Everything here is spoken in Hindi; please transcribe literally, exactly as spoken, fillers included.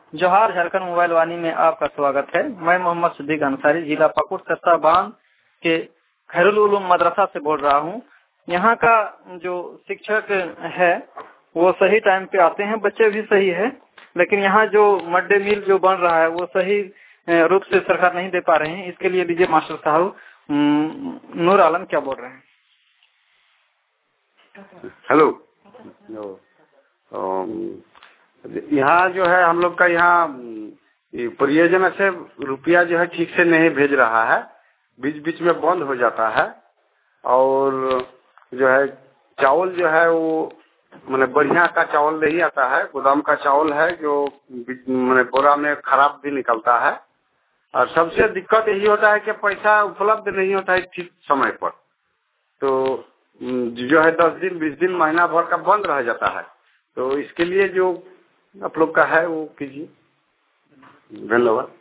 जोहार झारखंड मोबाइल वाणी में आपका स्वागत है। मैं मोहम्मद सिद्दीक अंसारी जिला पाकुड़ सत्ता बांध के खैरुल उलूम मदरसा से बोल रहा हूँ। यहाँ का जो शिक्षक है वो सही टाइम पे आते हैं, बच्चे भी सही है, लेकिन यहाँ जो मिड डे मील जो बन रहा है वो सही रूप से सरकार नहीं दे पा रहे हैं। इसके लिए लीजिए मास्टर साहब नूर आलम क्या बोल रहे हैं। हेलो, यहाँ जो है हम लोग का यहाँ परियोजना से रुपया जो है ठीक से नहीं भेज रहा है, बीच बीच में बंद हो जाता है। और जो है चावल जो है वो मैंने बढ़िया का चावल नहीं आता है, गोदाम का चावल है जो मैंने बोरा में खराब भी निकलता है। और सबसे दिक्कत यही होता है कि पैसा उपलब्ध नहीं होता है ठीक समय पर, तो जो है दस दिन बीस दिन महीना भर का बंद रह जाता है। तो इसके लिए जो आप लोग का है वो कीजिए। धन्यवाद।